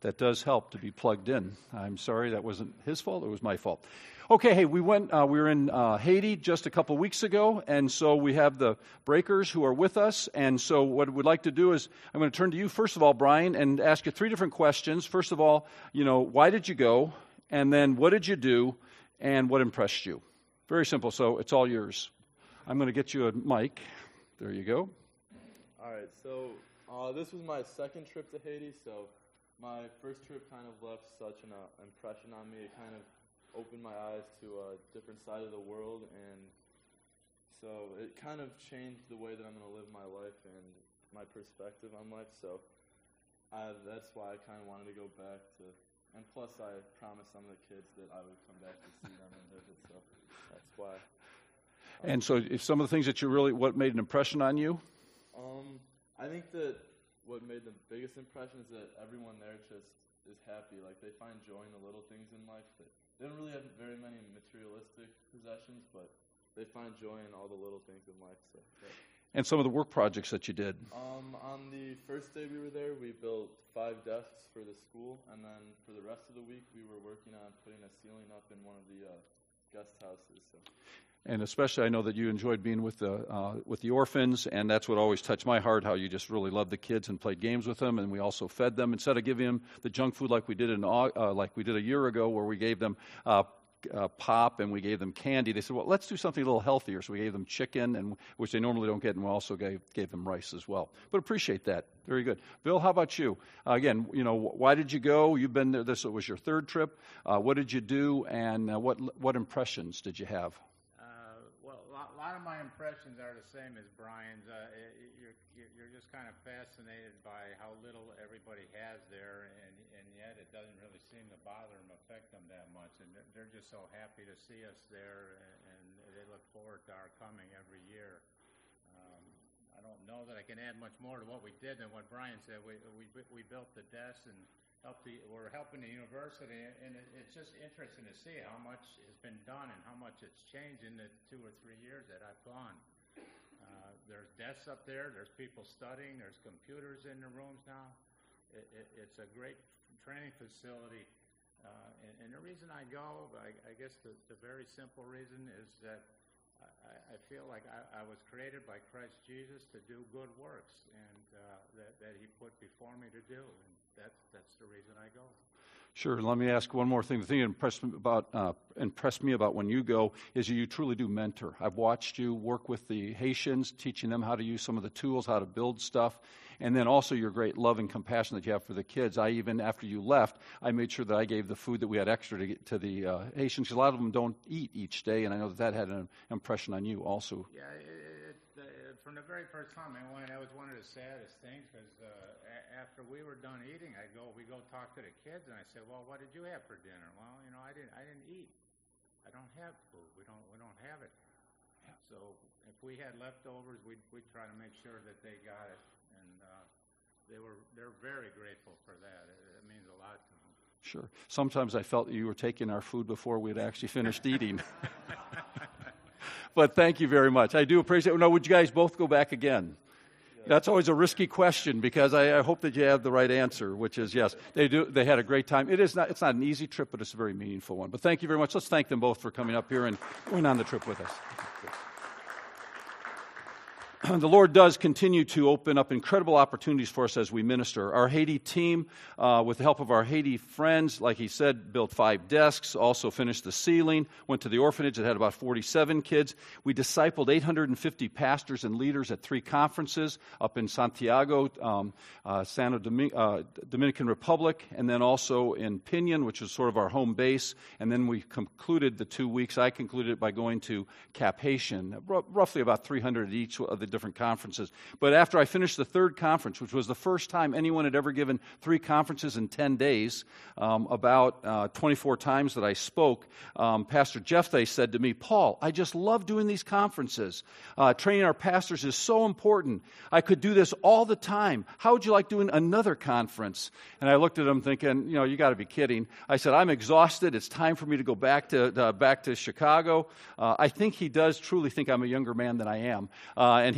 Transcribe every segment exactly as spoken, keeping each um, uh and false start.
that does help to be plugged in. I'm sorry, that wasn't his fault, it was my fault. Okay, hey, we went, uh, we were in uh, Haiti just a couple weeks ago, and so we have the Breakers who are with us, and so what we'd like to do is, I'm going to turn to you, first of all, Brian, and ask you three different questions. First of all, you know, why did you go? And then what did you do? And what impressed you? Very simple, so it's all yours. I'm going to get you a mic. There you go. All right, so uh, this was my second trip to Haiti, so my first trip kind of left such an uh, impression on me. It kind of opened my eyes to a different side of the world, and so it kind of changed the way that I'm going to live my life and my perspective on life, so I, that's why I kind of wanted to go back to, and plus I promised some of the kids that I would come back to see them and visit, so that's why. Um, and so if some of the things that you really, what made an impression on you? Um, I think that what made the biggest impression is that everyone there just is happy. Like, they find joy in the little things in life. That they don't really have very many materialistic possessions, but they find joy in all the little things in life. So, yeah. And some of the work projects that you did. Um, on the first day we were there, we built five desks for the school, and then for the rest of the week, we were working on putting a ceiling up in one of the uh, guest houses. So. And especially, I know that you enjoyed being with the uh, with the orphans, and that's what always touched my heart, how you just really loved the kids and played games with them, and we also fed them. Instead of giving them the junk food like we did in uh, like we did a year ago, where we gave them uh, uh, pop and we gave them candy, they said, well, let's do something a little healthier. So we gave them chicken, and which they normally don't get, and we also gave, gave them rice as well. But appreciate that. Very good. Bill, how about you? Uh, again, you know, why did you go? You've been there. This was your third trip. Uh, what did you do, and uh, what what impressions did you have? A lot of my impressions are the same as Brian's. Uh, you're, you're just kind of fascinated by how little everybody has there, and, and yet it doesn't really seem to bother them, affect them that much. And they're just so happy to see us there, and they look forward to our coming every year. Um, I don't know that I can add much more to what we did than what Brian said. We we, we built the desks and helped the, we're helping the university, and it, it's just interesting to see how much has been done and how much it's changed in the two or three years that I've gone. Uh, there's desks up there, there's people studying, there's computers in the rooms now. It, it, it's a great training facility, uh, and, and the reason I go, I, I guess the, the very simple reason is that I, I feel like I, I was created by Christ Jesus to do good works, and uh, that, that he put before me to do, and that's that's the reason I go. Sure. Let me ask one more thing. The thing that impressed me about uh, impressed me about when you go is you truly do mentor. I've watched you work with the Haitians, teaching them how to use some of the tools, how to build stuff, and then also your great love and compassion that you have for the kids. I even, after you left, I made sure that I gave the food that we had extra to get to the uh, Haitians, because a lot of them don't eat each day, and I know that that had an impression on you also. Yeah, it, it, uh, from the very first time I went, that was one of the saddest things, because uh, a- after we were done eating, I go, we go talk to the kids, and I said, well, what did you have for dinner? Well, you know, I didn't, I didn't eat. I don't have food. We don't, we don't have it. Yeah. So if we had leftovers, we'd, we'd try to make sure that they got it, and uh, they were, they're very grateful for that. It, it means a lot to them. Sure. Sometimes I felt you were taking our food before we had actually finished eating. But thank you very much. I do appreciate it. Now, would you guys both go back again? That's always a risky question, because I, I hope that you have the right answer, which is yes. They do. They had a great time. It is not. It's not an easy trip, but it's a very meaningful one. But thank you very much. Let's thank them both for coming up here and going on the trip with us. The Lord does continue to open up incredible opportunities for us as we minister. Our Haiti team, uh, with the help of our Haiti friends, like he said, built five desks, also finished the ceiling, went to the orphanage that had about forty-seven kids. We discipled eight hundred fifty pastors and leaders at three conferences up in Santiago, um, uh, San Domin- uh, Dominican Republic, and then also in Pinon, which was sort of our home base. And then we concluded the two weeks. I concluded it by going to Cap Haitian, r- roughly about three hundred at each of the different conferences. But after I finished the third conference, which was the first time anyone had ever given three conferences in ten days, um, about uh, twenty-four times that I spoke, um, Pastor Jeffthey said to me, Paul, I just love doing these conferences. Uh, training our pastors is so important. I could do this all the time. How would you like doing another conference? And I looked at him thinking, you know, you got to be kidding. I said, I'm exhausted. It's time for me to go back to uh, back to Chicago. Uh, I think he does truly think I'm a younger man than I am. Uh, and he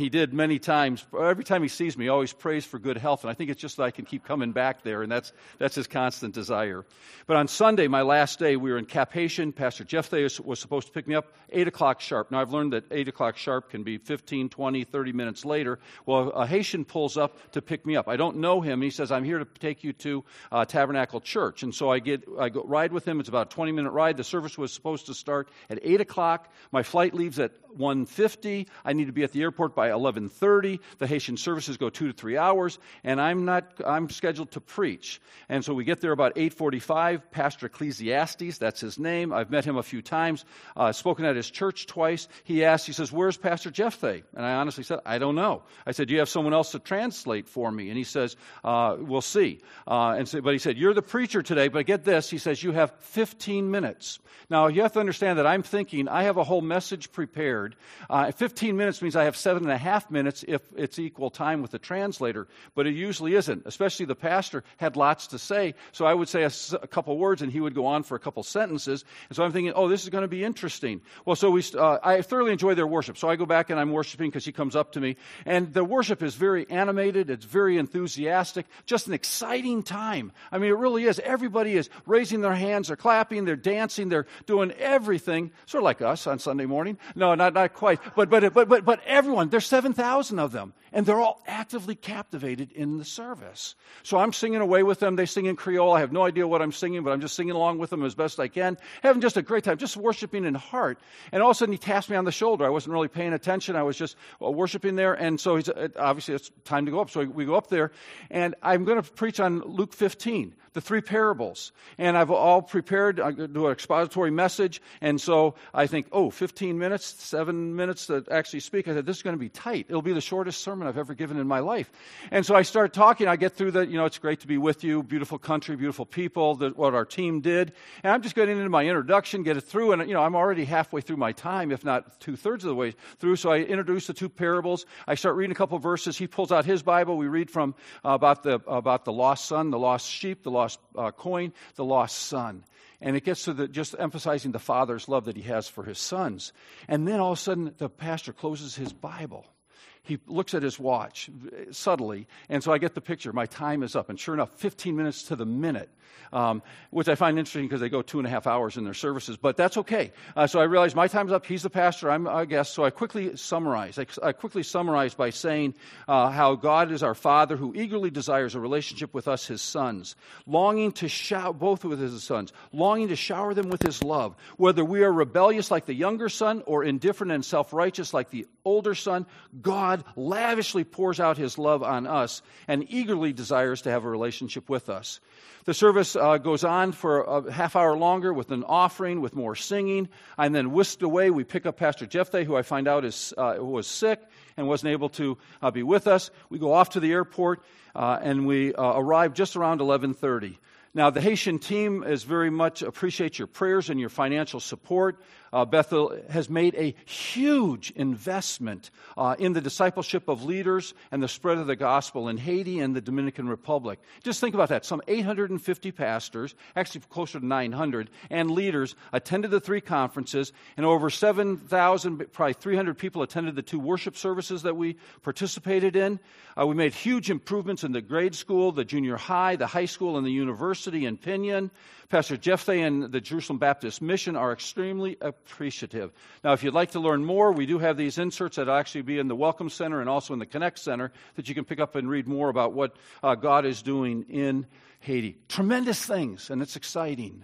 he did many times. Every time he sees me, he always prays for good health, and I think it's just that I can keep coming back there, and that's that's his constant desire. But on Sunday, my last day, we were in Cap Haitian. Pastor Jeff was, was supposed to pick me up eight o'clock sharp. Now, I've learned that eight o'clock sharp can be fifteen, twenty, thirty minutes later. Well, a Haitian pulls up to pick me up. I don't know him. He says, I'm here to take you to uh, Tabernacle Church. And so I get I go ride with him. It's about a twenty-minute ride. The service was supposed to start at eight o'clock. My flight leaves at one fifty. I need to be at the airport by eleven thirty. The Haitian services go two to three hours, and I'm not. I'm scheduled to preach. And so we get there about eight forty-five. Pastor Ecclesiastes, that's his name. I've met him a few times. Uh, spoken at his church twice. He asked. He says, "Where's Pastor Jephthah?" And I honestly said, "I don't know." I said, "Do you have someone else to translate for me?" And he says, uh, "We'll see." Uh, and so, but he said, "You're the preacher today." But get this. He says, "You have fifteen minutes." Now you have to understand that I'm thinking I have a whole message prepared. Uh, fifteen minutes means I have seven and a half minutes if it's equal time with the translator, but it usually isn't, especially the pastor had lots to say, so I would say a, a couple words and he would go on for a couple sentences, and so I'm thinking, oh, this is going to be interesting. Well, so we, uh, I thoroughly enjoy their worship, so I go back and I'm worshiping because he comes up to me, and the worship is very animated, it's very enthusiastic, just an exciting time. I mean, it really is. Everybody is raising their hands, they're clapping, they're dancing, they're doing everything, sort of like us on Sunday morning. No, not, not quite. But but but but but everyone, there's seven thousand of them, and they're all actively captivated in the service. So I'm singing away with them. They sing in Creole. I have no idea what I'm singing, but I'm just singing along with them as best I can, having just a great time, just worshiping in heart. And all of a sudden, he taps me on the shoulder. I wasn't really paying attention. I was just uh, worshiping there, and so he's uh, obviously it's time to go up. So we go up there, and I'm going to preach on Luke fifteen. The three parables. And I've all prepared, I do an expository message, and so I think, oh, fifteen minutes, seven minutes to actually speak. I said, this is going to be tight. It'll be the shortest sermon I've ever given in my life. And so I start talking, I get through the, you know, it's great to be with you, beautiful country, beautiful people, the, what our team did. And I'm just getting into my introduction, get it through, and, you know, I'm already halfway through my time, if not two-thirds of the way through. So I introduce the two parables. I start reading a couple of verses. He pulls out his Bible. We read from uh, about the about the lost son, the lost sheep, the lost Uh, coin, the lost son. And it gets to the, just emphasizing the father's love that he has for his sons. And then all of a sudden, the pastor closes his Bible. He looks at his watch subtly, and so I get the picture. My time is up, and sure enough, fifteen minutes to the minute, um, which I find interesting because they go two and a half hours in their services, but that's okay. Uh, so I realize my time's up. He's the pastor. I'm a guest. So I quickly summarize. I, I quickly summarize by saying uh, how God is our Father who eagerly desires a relationship with us, His sons, longing to shower, both with His sons, longing to shower them with His love. Whether we are rebellious like the younger son or indifferent and self-righteous like the older son, God lavishly pours out His love on us and eagerly desires to have a relationship with us. The service uh, goes on for a half hour longer with an offering, with more singing, and then whisked away. We pick up Pastor Jephthah, who I find out is uh, who was sick and wasn't able to uh, be with us. We go off to the airport, uh, and we uh, arrive just around eleven thirty. Now, the Haitian team is very much appreciates your prayers and your financial support. Uh, Bethel has made a huge investment uh, in the discipleship of leaders and the spread of the gospel in Haiti and the Dominican Republic. Just think about that. Some eight hundred fifty pastors, actually closer to nine hundred, and leaders attended the three conferences, and over seven thousand, probably three hundred people attended the two worship services that we participated in. Uh, we made huge improvements in the grade school, the junior high, the high school, and the university in Pinion. Pastor Jephthah and the Jerusalem Baptist Mission are extremely appreciative. Now, if you'd like to learn more, we do have these inserts that will actually be in the Welcome Center and also in the Connect Center that you can pick up and read more about what uh, God is doing in Haiti. Tremendous things, and it's exciting.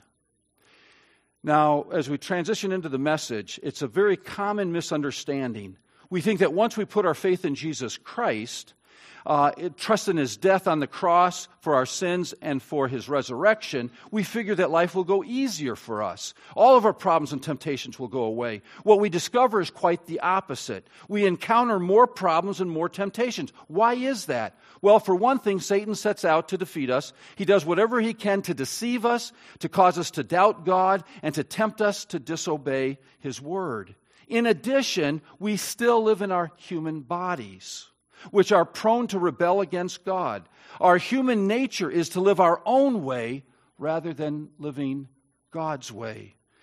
Now, as we transition into the message, it's a very common misunderstanding. We think that once we put our faith in Jesus Christ, Uh, it, trust in His death on the cross for our sins and for His resurrection, we figure that life will go easier for us. All of our problems and temptations will go away. What we discover is quite the opposite. We encounter more problems and more temptations. Why is that? Well, for one thing, Satan sets out to defeat us. He does whatever he can to deceive us, to cause us to doubt God, and to tempt us to disobey His word. In addition, we still live in our human bodies, which are prone to rebel against God. Our human nature is to live our own way rather than living God's way.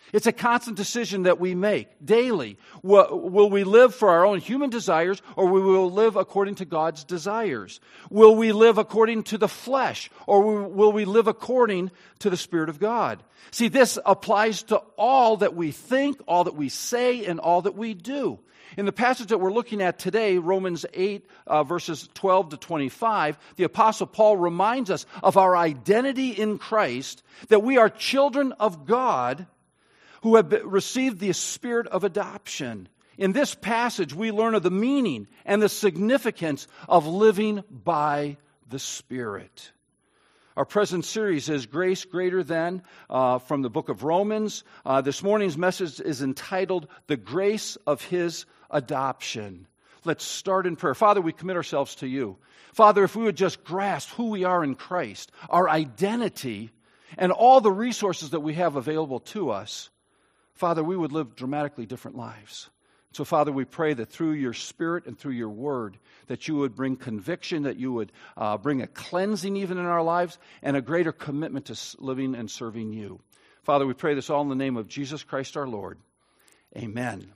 It's a constant decision that we make daily. Will, will we live for our own human desires, or will we live according to God's desires? Will we live according to the flesh, or will we live according to the Spirit of God? See, this applies to all that we think, all that we say, and all that we do. In the passage that we're looking at today, Romans eight, uh, verses twelve to twenty-five, the Apostle Paul reminds us of our identity in Christ, that we are children of God who have received the spirit of adoption. In this passage, we learn of the meaning and the significance of living by the Spirit. Our present series is Grace Greater Than, uh, from the book of Romans. Uh, this morning's message is entitled, The Grace of His Adoption. Let's start in prayer. Father, we commit ourselves to you. Father, if we would just grasp who we are in Christ, our identity, and all the resources that we have available to us, Father, we would live dramatically different lives. So, Father, we pray that through your Spirit and through your Word, that you would bring conviction, that you would uh, bring a cleansing even in our lives, and a greater commitment to living and serving you. Father, we pray this all in the name of Jesus Christ our Lord. Amen.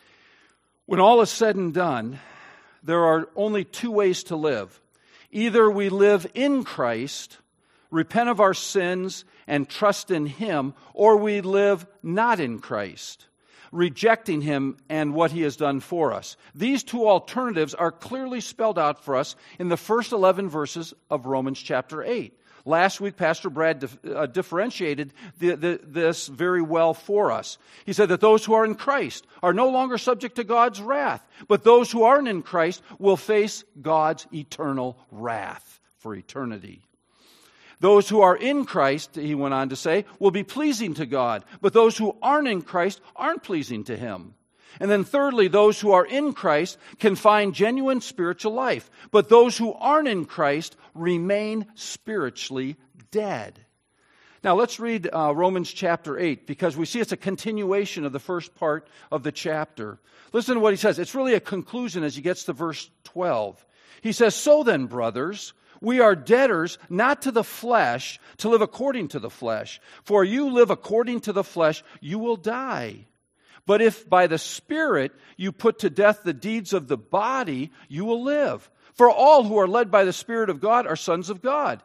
When all is said and done, there are only two ways to live. Either we live in Christ, repent of our sins, and trust in Him, or we live not in Christ, rejecting Him and what He has done for us. These two alternatives are clearly spelled out for us in the first eleven verses of Romans chapter eight. Last week, Pastor Brad dif- uh, differentiated the, the, this very well for us. He said that those who are in Christ are no longer subject to God's wrath, but those who aren't in Christ will face God's eternal wrath for eternity. Those who are in Christ, he went on to say, will be pleasing to God, but those who aren't in Christ aren't pleasing to Him. And then thirdly, those who are in Christ can find genuine spiritual life, but those who aren't in Christ remain spiritually dead. Now let's read uh, Romans chapter eight, because we see it's a continuation of the first part of the chapter. Listen to what he says. It's really a conclusion as he gets to verse twelve. He says, "So then, brothers, we are debtors not to the flesh, to live according to the flesh. For you live according to the flesh, you will die. But if by the Spirit you put to death the deeds of the body, you will live. For all who are led by the Spirit of God are sons of God.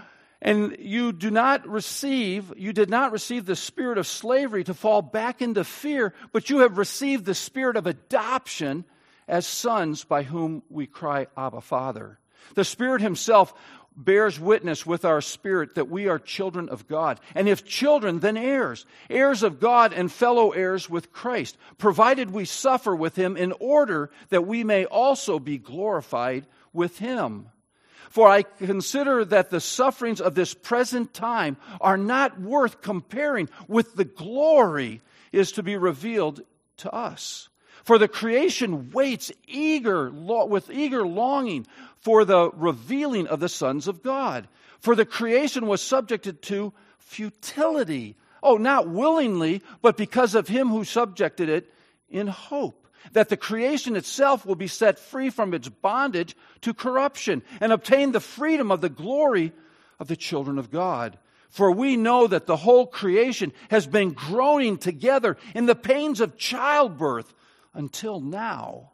And you do not receive, you did not receive the spirit of slavery to fall back into fear, but you have received the spirit of adoption as sons, by whom we cry, Abba, Father." The Spirit Himself bears witness with our spirit that we are children of God. And if children, then heirs, heirs of God and fellow heirs with Christ, provided we suffer with Him in order that we may also be glorified with Him. For I consider that the sufferings of this present time are not worth comparing with the glory is to be revealed to us. For the creation waits eager, with eager longing for the revealing of the sons of God. For the creation was subjected to futility. Oh, not willingly, but because of Him who subjected it, in hope that the creation itself will be set free from its bondage to corruption and obtain the freedom of the glory of the children of God. For we know that the whole creation has been groaning together in the pains of childbirth until now.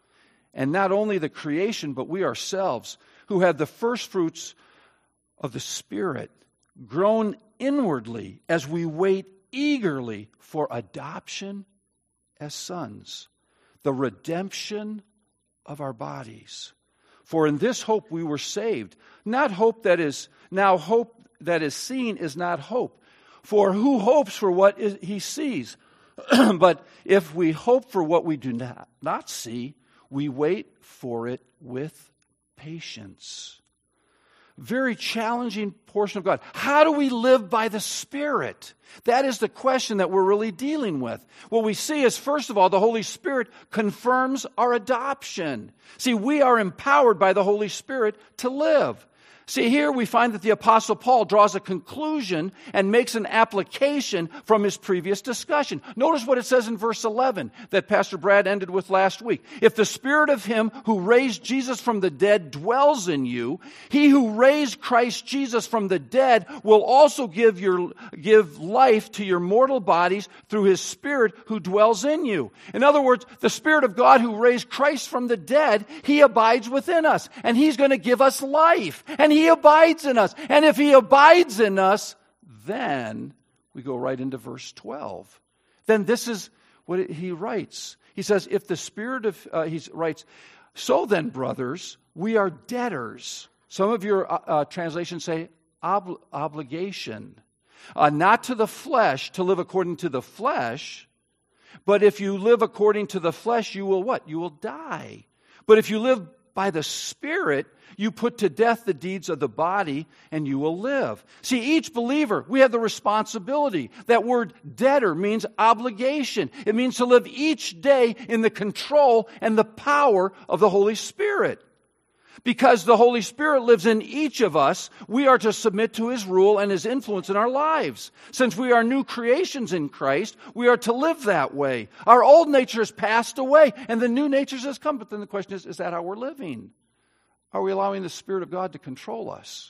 And not only the creation, but we ourselves, who have the first fruits of the Spirit, groan inwardly as we wait eagerly for adoption as sons, the redemption of our bodies. For in this hope we were saved. Not hope that is, now hope that is seen is not hope. For who hopes for what is, he sees? But if we hope for what we do not, not see, we wait for it with patience. Very challenging portion of God. How do we live by the Spirit? That is the question that we're really dealing with. What we see is, first of all, the Holy Spirit confirms our adoption. See, we are empowered by the Holy Spirit to live. See, here we find that the Apostle Paul draws a conclusion and makes an application from his previous discussion. Notice what it says in verse eleven that Pastor Brad ended with last week. If the Spirit of him who raised Jesus from the dead dwells in you, he who raised Christ Jesus from the dead will also give your give life to your mortal bodies through his Spirit who dwells in you. In other words, the Spirit of God who raised Christ from the dead, he abides within us, and he's going to give us life. And he abides in us. And if he abides in us, then we go right into verse twelve. Then this is what he writes. He says, if the Spirit of, uh, he writes, so then, brothers, we are debtors. Some of your uh, uh, translations say ob- obligation. Uh, not to the flesh, to live according to the flesh. But if you live according to the flesh, you will what? You will die. But if you live by the Spirit, you put to death the deeds of the body, and you will live. See, each believer, we have the responsibility. That word debtor means obligation. It means to live each day in the control and the power of the Holy Spirit. Because the Holy Spirit lives in each of us, we are to submit to His rule and His influence in our lives. Since we are new creations in Christ, we are to live that way. Our old nature has passed away, and the new nature has come. But then the question is, is that how we're living? Are we allowing the Spirit of God to control us,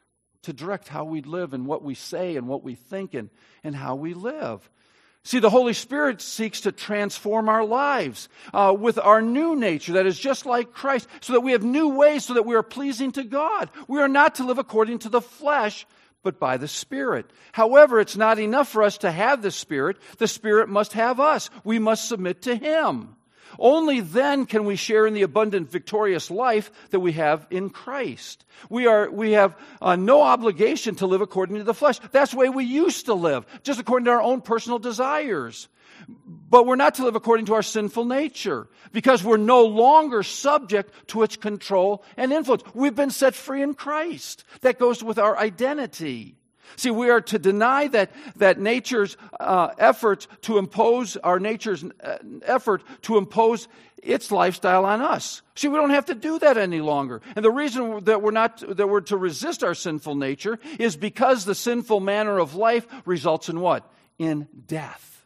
to direct how we live and what we say and what we think and, and how we live? See, the Holy Spirit seeks to transform our lives uh, with our new nature that is just like Christ, so that we have new ways so that we are pleasing to God. We are not to live according to the flesh, but by the Spirit. However, it's not enough for us to have the Spirit. The Spirit must have us. We must submit to Him. Only then can we share in the abundant, victorious life that we have in Christ. We are we have uh, no obligation to live according to the flesh. That's the way we used to live, just according to our own personal desires. But we're not to live according to our sinful nature, because we're no longer subject to its control and influence. We've been set free in Christ. That goes with our identity. See, we are to deny that, that nature's uh, effort to impose, our nature's uh, effort to impose its lifestyle on us. See, we don't have to do that any longer. And the reason that we're not, that we're to resist our sinful nature is because the sinful manner of life results in what? In death.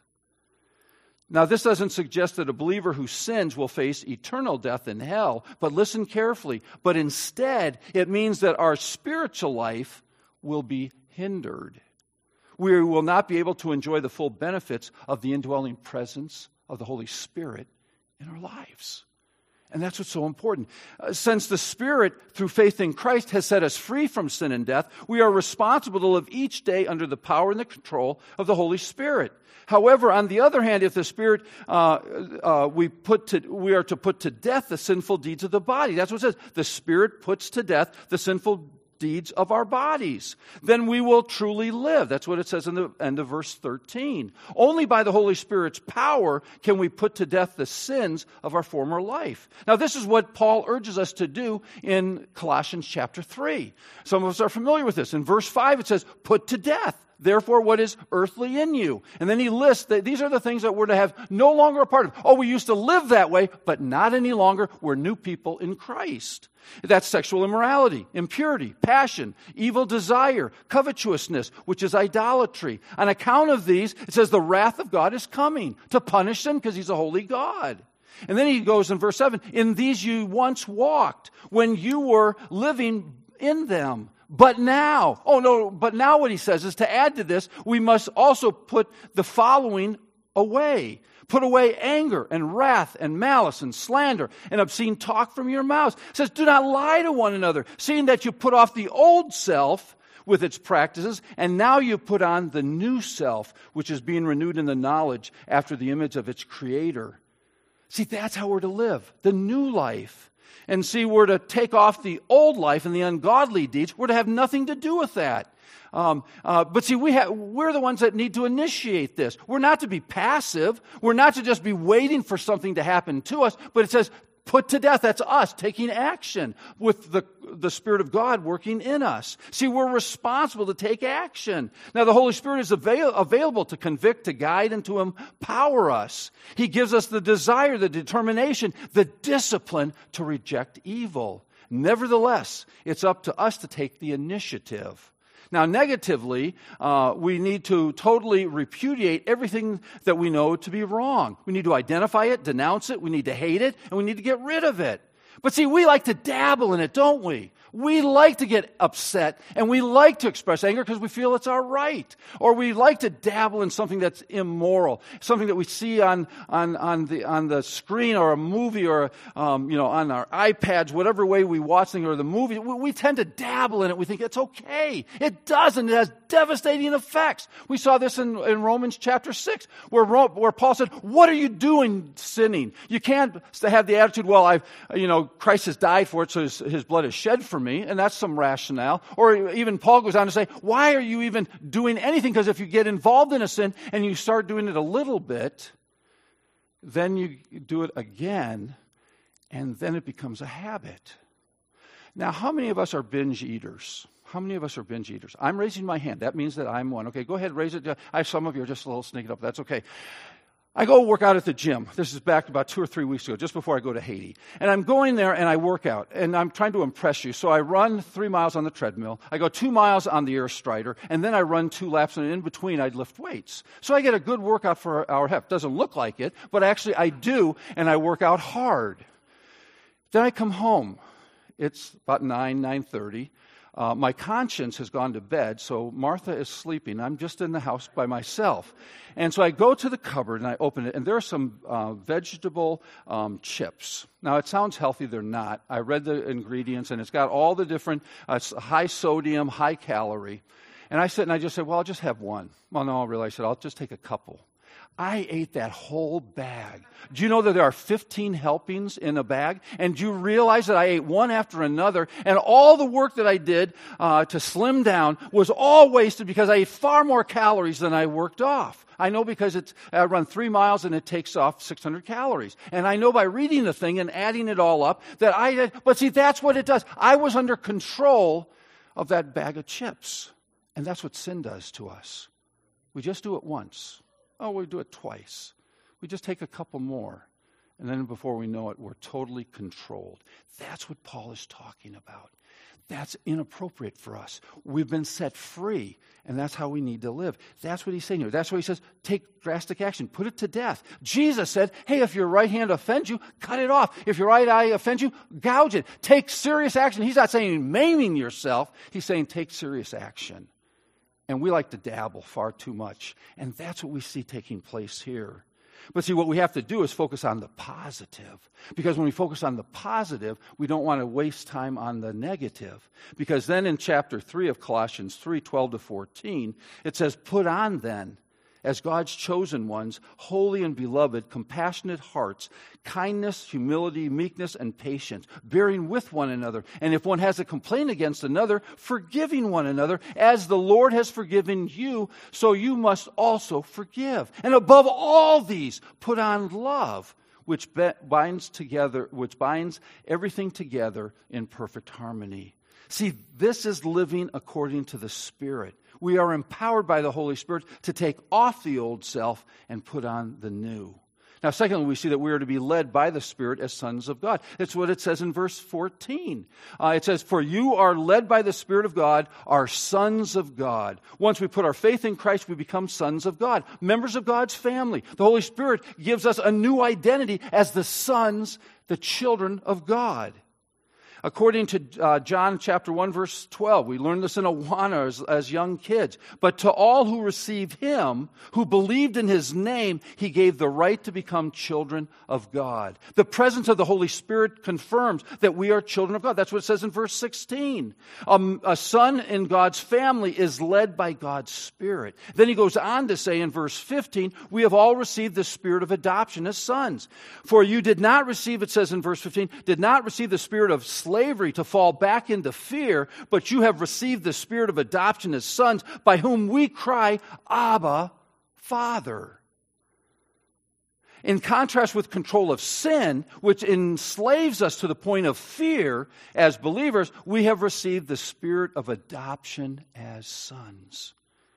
Now, this doesn't suggest that a believer who sins will face eternal death in hell, but listen carefully. But instead, it means that our spiritual life will be hindered. We will not be able to enjoy the full benefits of the indwelling presence of the Holy Spirit in our lives. And that's what's so important. Uh, since the Spirit, through faith in Christ, has set us free from sin and death, we are responsible to live each day under the power and the control of the Holy Spirit. However, on the other hand, if the Spirit, uh, uh, we put to, we are to put to death the sinful deeds of the body. That's what it says. The Spirit puts to death the sinful deeds of our bodies. Then we will truly live. That's what it says in the end of verse thirteen. Only by the Holy Spirit's power can we put to death the sins of our former life. Now, this is what Paul urges us to do in Colossians chapter three. Some of us are familiar with this. In verse five, it says, put to death, therefore, what is earthly in you. And then he lists that these are the things that we're to have no longer a part of. Oh, we used to live that way, but not any longer. We're new people in Christ. That's sexual immorality, impurity, passion, evil desire, covetousness, which is idolatry. On account of these, it says the wrath of God is coming to punish them because He's a holy God. And then he goes in verse seven, in these you once walked when you were living in them. But now, oh no, but now what he says is to add to this, we must also put the following away. Put away anger and wrath and malice and slander and obscene talk from your mouths. It says, do not lie to one another, seeing that you put off the old self with its practices, and now you put on the new self, which is being renewed in the knowledge after the image of its creator. See, that's how we're to live, the new life. And see, we're to take off the old life and the ungodly deeds. We're to have nothing to do with that. Um, uh, but see, we have, we're the ones that need to initiate this. We're not to be passive. We're not to just be waiting for something to happen to us. But it says, put to death. That's us taking action with the, the Spirit of God working in us. See, we're responsible to take action. Now, the Holy Spirit is avail- available to convict, to guide, and to empower us. He gives us the desire, the determination, the discipline to reject evil. Nevertheless, it's up to us to take the initiative. Now, negatively, uh, we need to totally repudiate everything that we know to be wrong. We need to identify it, denounce it, we need to hate it, and we need to get rid of it. But see, we like to dabble in it, don't we? We like to get upset, and we like to express anger because we feel it's our right. Or we like to dabble in something that's immoral, something that we see on, on, on, the, on the screen or a movie or um, you know, on our iPads, whatever way we watch things, or the movie. We, we tend to dabble in it. We think it's okay. It doesn't. It has devastating effects. We saw this in, in Romans chapter six, where, where Paul said, what are you doing sinning? You can't have the attitude, well, I've, you know, Christ has died for it, so his, his blood is shed for me. And that's some rationale. Or even Paul goes on to say, why are you even doing anything? Because if you get involved in a sin and you start doing it a little bit, then you do it again, and then it becomes a habit. Now, how many of us are binge eaters? How many of us are binge eaters? I'm raising my hand. That means that I'm one. Okay, go ahead, raise it. I have some of you are just a little sneaking up. That's okay. I go work out at the gym. This is back about two or three weeks ago, just before I go to Haiti. And I'm going there and I work out, and I'm trying to impress you. So I run three miles on the treadmill. I go two miles on the air strider, and then I run two laps, and in between I'd lift weights. So I get a good workout for an hour and a half. Doesn't look like it, but actually I do, and I work out hard. Then I come home. It's about nine, nine thirty. Uh, my conscience has gone to bed, so Martha is sleeping. I'm just in the house by myself. And so I go to the cupboard and I open it, and there are some uh, vegetable um, chips. Now, it sounds healthy. They're not. I read the ingredients, and it's got all the different uh, high sodium, high calorie. And I sit and I just said, well, I'll just have one. Well, no, really, I said, I'll just take a couple. I ate that whole bag. Do you know that there are fifteen helpings in a bag? And do you realize that I ate one after another, and all the work that I did uh, to slim down was all wasted because I ate far more calories than I worked off. I know because it's, I run three miles and it takes off six hundred calories. And I know by reading the thing and adding it all up that I did, but see, that's what it does. I was under control of that bag of chips. And that's what sin does to us. We just do it once. Oh, we do it twice. We just take a couple more. And then before we know it, we're totally controlled. That's what Paul is talking about. That's inappropriate for us. We've been set free, and that's how we need to live. That's what he's saying here. That's why he says, take drastic action. Put it to death. Jesus said, hey, if your right hand offends you, cut it off. If your right eye offends you, gouge it. Take serious action. He's not saying maiming yourself. He's saying take serious action. And we like to dabble far too much. And that's what we see taking place here. But see, what we have to do is focus on the positive. Because when we focus on the positive, we don't want to waste time on the negative. Because then in chapter three of Colossians three, twelve to fourteen, it says, put on then, as God's chosen ones, holy and beloved, compassionate hearts, kindness, humility, meekness, and patience, bearing with one another. And if one has a complaint against another, forgiving one another, as the Lord has forgiven you, so you must also forgive. And above all these, put on love, which binds together, which binds everything together in perfect harmony. See, this is living according to the Spirit. We are empowered by the Holy Spirit to take off the old self and put on the new. Now, secondly, we see that we are to be led by the Spirit as sons of God. It's what it says in verse fourteen. Uh, it says, for you are led by the Spirit of God, are sons of God. Once we put our faith in Christ, we become sons of God, members of God's family. The Holy Spirit gives us a new identity as the sons, the children of God. According to uh, John chapter one, verse twelve, we learned this in Awana as, as young kids. But to all who received him, who believed in his name, he gave the right to become children of God. The presence of the Holy Spirit confirms that we are children of God. That's what it says in verse sixteen. Um, a son in God's family is led by God's Spirit. Then he goes on to say in verse fifteen, we have all received the spirit of adoption as sons. For you did not receive, it says in verse fifteen, did not receive the spirit of slavery slavery to fall back into fear, but you have received the spirit of adoption as sons, by whom we cry, Abba, Father. In contrast with control of sin, which enslaves us to the point of fear, as believers, we have received the spirit of adoption as sons.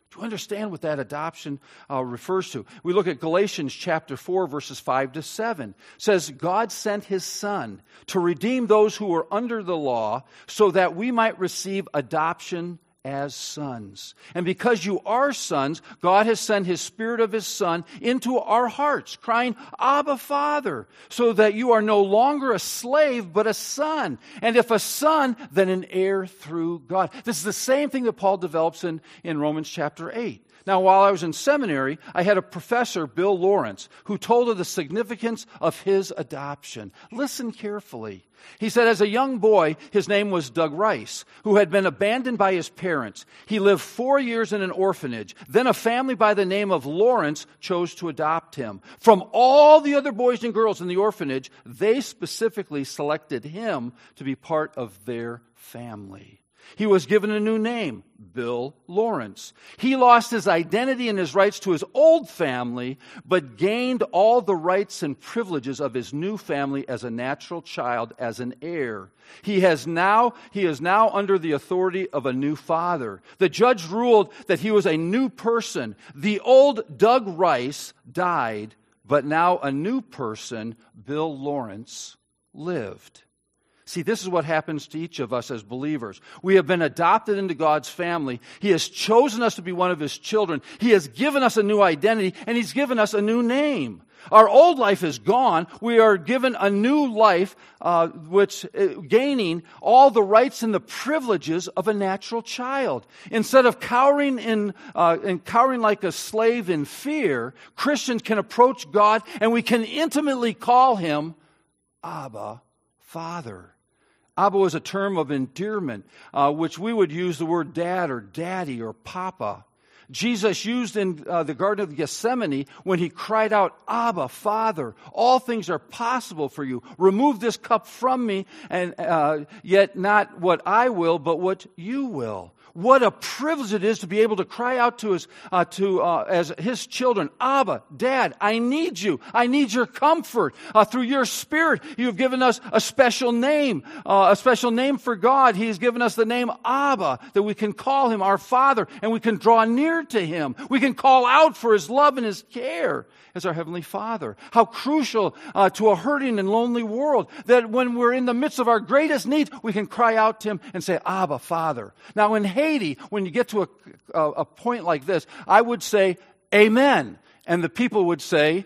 Do you understand what that adoption uh, refers to? We look at Galatians chapter four, verses five to seven. It says, God sent his Son to redeem those who were under the law so that we might receive adoption as sons. And because you are sons, God has sent his Spirit of his Son into our hearts, crying, Abba, Father, so that you are no longer a slave, but a son. And if a son, then an heir through God. This is the same thing that Paul develops in, in Romans chapter eight. Now, while I was in seminary, I had a professor, Bill Lawrence, who told of the significance of his adoption. Listen carefully. He said, as a young boy, his name was Doug Rice, who had been abandoned by his parents. He lived four years in an orphanage. Then a family by the name of Lawrence chose to adopt him. From all the other boys and girls in the orphanage, they specifically selected him to be part of their family. He was given a new name, Bill Lawrence. He lost his identity and his rights to his old family, but gained all the rights and privileges of his new family as a natural child, as an heir. He has now, he is now under the authority of a new father. The judge ruled that he was a new person. The old Doug Rice died, but now a new person, Bill Lawrence, lived. See, this is what happens to each of us as believers. We have been adopted into God's family. He has chosen us to be one of his children. He has given us a new identity, and he's given us a new name. Our old life is gone. We are given a new life, uh, which uh, gaining all the rights and the privileges of a natural child. Instead of cowering in, uh, and cowering like a slave in fear, Christians can approach God, and we can intimately call him Abba, Father. Abba was a term of endearment, uh, which we would use the word dad or daddy or papa. Jesus used in uh, the Garden of Gethsemane when he cried out, Abba, Father, all things are possible for you. Remove this cup from me, and uh, yet not what I will, but what you will. What a privilege it is to be able to cry out to his, uh, to uh, as his children, Abba, Dad, I need you. I need your comfort. Uh, through your Spirit, you have given us a special name, uh, a special name for God. He has given us the name Abba, that we can call him our Father, and we can draw near to him. We can call out for his love and his care as our Heavenly Father. How crucial uh, to a hurting and lonely world that when we're in the midst of our greatest need, we can cry out to him and say, Abba, Father. Now in Haiti, when you get to a, a, a point like this, I would say, Amen. And the people would say,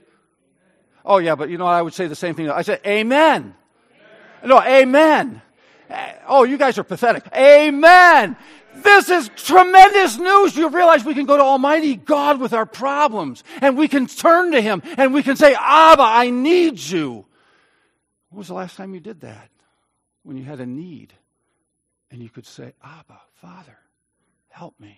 oh yeah, but you know, I would say the same thing. I said, Amen. Amen. No, Amen. Oh, you guys are pathetic. Amen. This is tremendous news. You realize we can go to Almighty God with our problems, and we can turn to him, and we can say, Abba, I need you. When was the last time you did that? When you had a need, and you could say, Abba, Father, help me.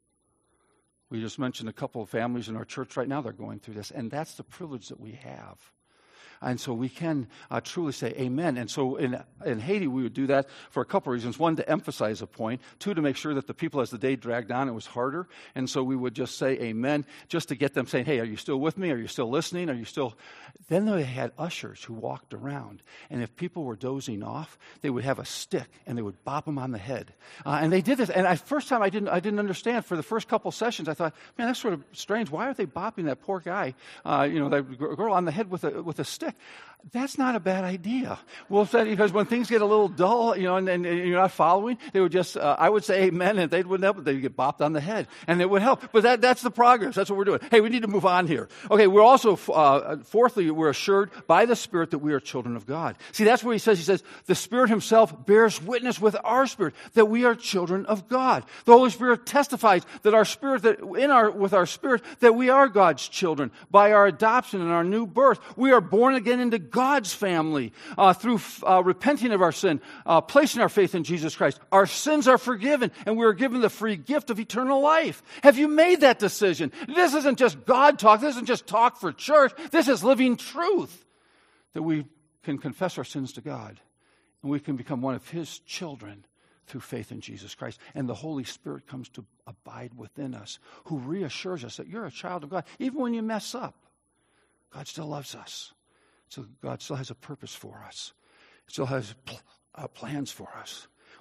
We just mentioned a couple of families in our church right now that are going through this, and that's the privilege that we have. And so we can uh, truly say amen. And so in in Haiti, we would do that for a couple of reasons. One, to emphasize a point. Two, to make sure that the people, as the day dragged on, it was harder. And so we would just say amen, just to get them saying, hey, are you still with me? Are you still listening? Are you still... Then they had ushers who walked around. And if people were dozing off, they would have a stick, and they would bop them on the head. Uh, and they did this. And I, first time, I didn't I didn't understand. For the first couple sessions, I thought, man, that's sort of strange. Why are they bopping that poor guy, uh, you know, that girl on the head with a with a stick? That's not a bad idea. Well, because when things get a little dull, you know, and, and, and you're not following, they would just, uh, I would say amen, and they wouldn't help, they'd get bopped on the head, and it would help. But that, that's the progress. That's what we're doing. Hey, we need to move on here. Okay, we're also, uh, fourthly, we're assured by the Spirit that we are children of God. See, that's where he says, he says, the Spirit himself bears witness with our spirit that we are children of God. The Holy Spirit testifies that our spirit, that in our, with our spirit, that we are God's children. By our adoption and our new birth, we are born again into God's family uh, through uh, repenting of our sin, uh, placing our faith in Jesus Christ. Our sins are forgiven, and we are given the free gift of eternal life. Have you made that decision? This isn't just God talk. This isn't just talk for church. This is living truth, that we can confess our sins to God, and we can become one of his children through faith in Jesus Christ. And the Holy Spirit comes to abide within us, who reassures us that you're a child of God. Even when you mess up, God still loves us. So God still has a purpose for us. Still has pl- uh, plans for us.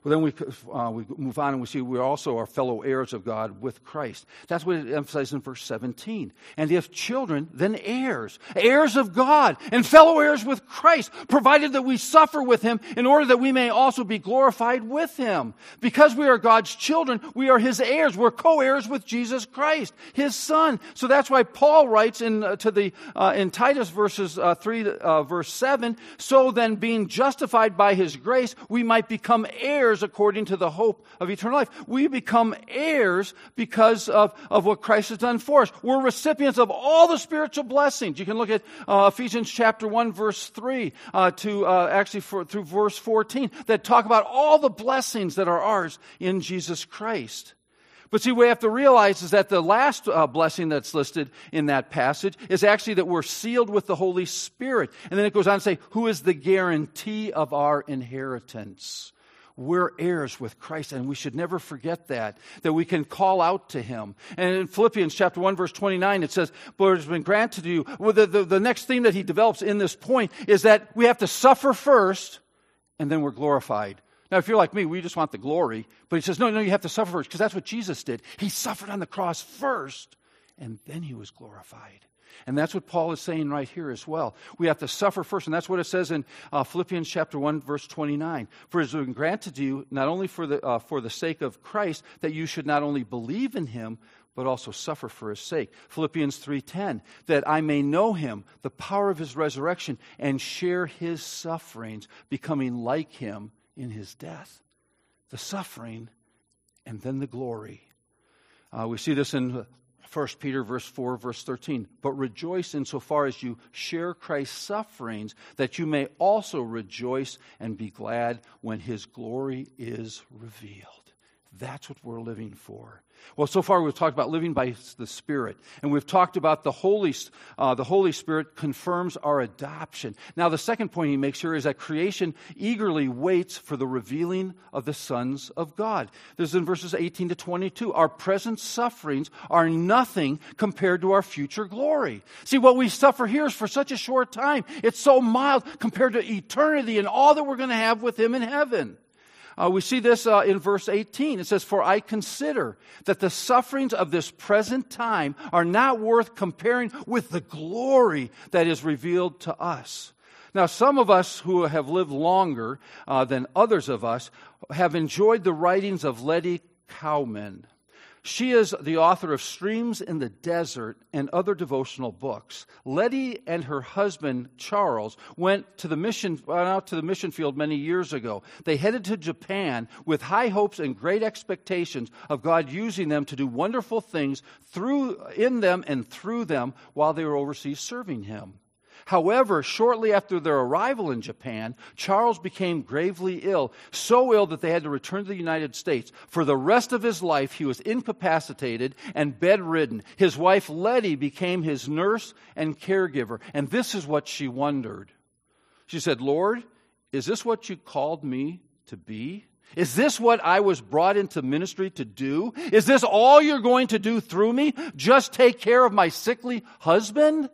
Well, then we, uh, we move on and we see we also are fellow heirs of God with Christ. That's what it emphasizes in verse seventeen. And if children, then heirs. Heirs of God and fellow heirs with Christ, provided that we suffer with him in order that we may also be glorified with him. Because we are God's children, we are his heirs. We're co-heirs with Jesus Christ, his son. So that's why Paul writes in uh, to the uh, in Titus verses uh, three, uh, verse seven, so then being justified by his grace, we might become heirs according to the hope of eternal life. We become heirs because of, of what Christ has done for us. We're recipients of all the spiritual blessings. You can look at uh, Ephesians chapter one, verse three, uh, to uh, actually for, through verse fourteen, that talk about all the blessings that are ours in Jesus Christ. But see, what we have to realize is that the last uh, blessing that's listed in that passage is actually that we're sealed with the Holy Spirit. And then it goes on to say, who is the guarantee of our inheritance? We're heirs with Christ, and we should never forget that, that we can call out to him. And in Philippians chapter one, verse twenty-nine, it says, but it has been granted to you. Well, the, the, the next theme that he develops in this point is that we have to suffer first, and then we're glorified. Now, if you're like me, we just want the glory. But he says, no, no, you have to suffer first, because that's what Jesus did. He suffered on the cross first, and then he was glorified. And that's what Paul is saying right here as well. We have to suffer first, and that's what it says in uh, Philippians chapter one, verse twenty-nine. For it has been granted to you, not only for the uh, for the sake of Christ, that you should not only believe in him, but also suffer for his sake. Philippians three ten, that I may know him, the power of his resurrection, and share his sufferings, becoming like him in his death. The suffering, and then the glory. Uh, we see this in First Peter verse four, verse thirteen. But rejoice insofar as you share Christ's sufferings, that you may also rejoice and be glad when his glory is revealed. That's what we're living for. Well, so far we've talked about living by the Spirit, and we've talked about the Holy, uh, the Holy Spirit confirms our adoption. Now, the second point he makes here is that creation eagerly waits for the revealing of the sons of God. This is in verses eighteen to twenty-two. Our present sufferings are nothing compared to our future glory. See, what we suffer here is for such a short time. It's so mild compared to eternity and all that we're going to have with him in heaven. Uh, we see this uh, in verse eighteen. It says, for I consider that the sufferings of this present time are not worth comparing with the glory that is revealed to us. Now, some of us who have lived longer uh, than others of us have enjoyed the writings of Letty Cowman. She is the author of Streams in the Desert and other devotional books. Letty and her husband, Charles, went to the mission, went out to the mission field many years ago. They headed to Japan with high hopes and great expectations of God using them to do wonderful things through, in them and through them while they were overseas serving him. However, shortly after their arrival in Japan, Charles became gravely ill, so ill that they had to return to the United States. For the rest of his life, he was incapacitated and bedridden. His wife, Letty, became his nurse and caregiver, and this is what she wondered. She said, Lord, is this what you called me to be? Is this what I was brought into ministry to do? Is this all you're going to do through me? Just take care of my sickly husband?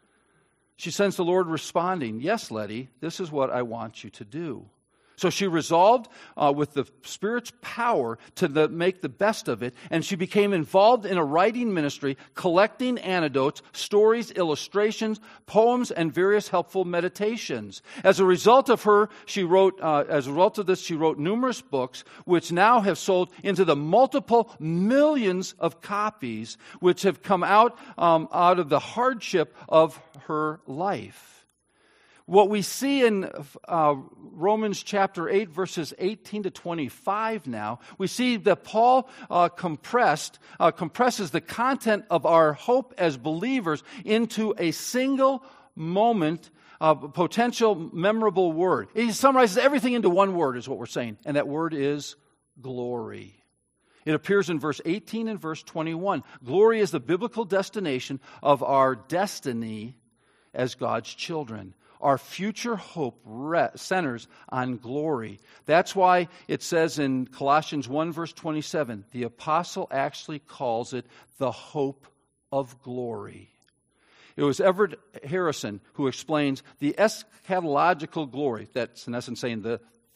She sensed the Lord responding, yes, Letty, this is what I want you to do. So she resolved uh, with the Spirit's power to the, make the best of it, and she became involved in a writing ministry, collecting anecdotes, stories, illustrations, poems, and various helpful meditations. As a result of her, she wrote. Uh, as a result of this, she wrote numerous books, which now have sold into the multiple millions of copies, which have come out um, out of the hardship of her life. What we see in uh, Romans chapter eight, verses eighteen to twenty-five now, we see that Paul uh, compressed, uh, compresses the content of our hope as believers into a single moment, uh, potential memorable word. He summarizes everything into one word is what we're saying, and that word is glory. It appears in verse eighteen and verse twenty-one. Glory is the biblical destination of our destiny as God's children. Our future hope re- centers on glory. That's why it says in Colossians one, verse twenty-seven, the apostle actually calls it the hope of glory. It was Everett Harrison who explains the eschatological glory, that's in essence saying the